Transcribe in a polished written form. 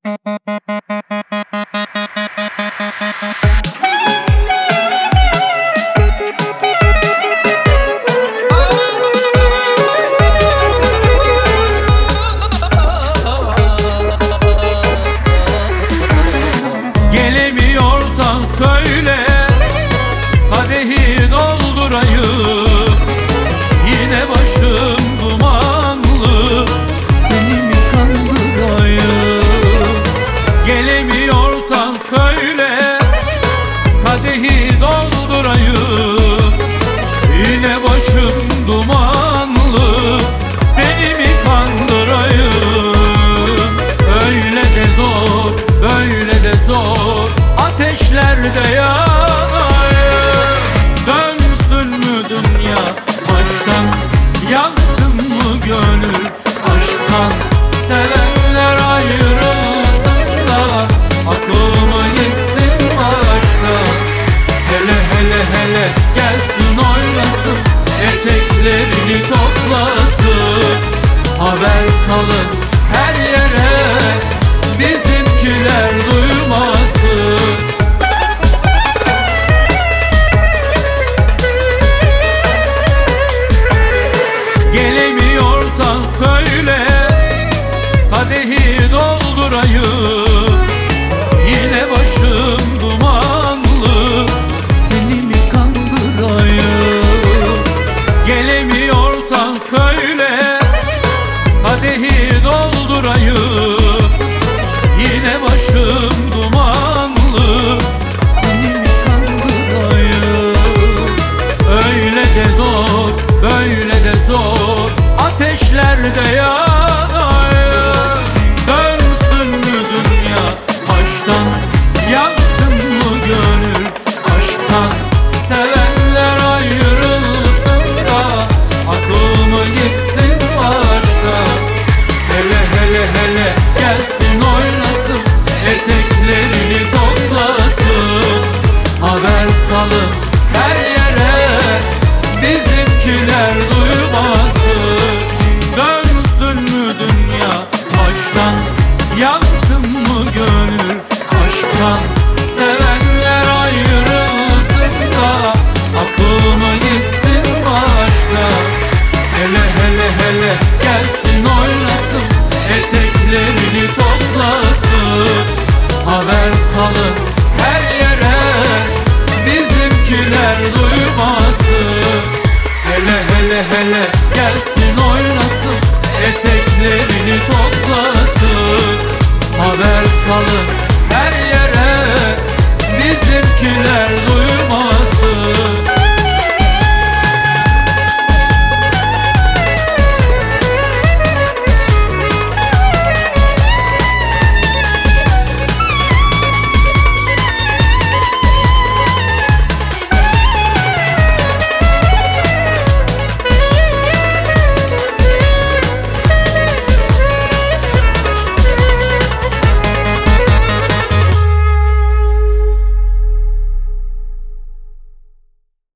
Gelemiyorsan söyle, kadehi doldurayım. Yine başım dumanlı, seni mi kandırayım? Gelemiyorsan söyle, kadehi doldurayım. Yine başım dumanlı, seni mi kandırayım? Öyle de zor, böyle de zor, ateşlerde yanayım. Dönsün mü dünya baştan, yansın mı gönül aşktan? Sevenler ayrılsın da aklıma gitsin baştan. Hele hele hele gelsin oynasın, eteklerini toplasın. Haber salın her yere, bizimkiler duymasın. Gelemiyorsan söyle, kadehi doldurayım. Yine başım dumanlı, seni mi kandırayım? Gelemiyorsan söyle, kadehi doldurayım. Yine başım dumanlı, seni mi kandırayım? Öyle de zor, böyle de zor, ateşlerde yanayım. Dönsün mü dünya baştan, yansın mı gönül aşktan? Sevenler ayrılsın da aklıma gitsin baştan. Hele hele hele gelsin oynasın, eteklerini toplasın. Haber salın her yere, bizimkiler duymasın. Dönsün mü dünya baştan, yansın mı gönül aşktan? Sevenler ayrılsın da aklıma gitsin baştan. Hele hele hele gelsin oynasın, eteklerini toplasın. Haber salın her yere, bizimkiler duymasın. Hele hele hele gelsin oynasın, eteklerini toplasın. Haber salın her yere, bizimkiler duymasın.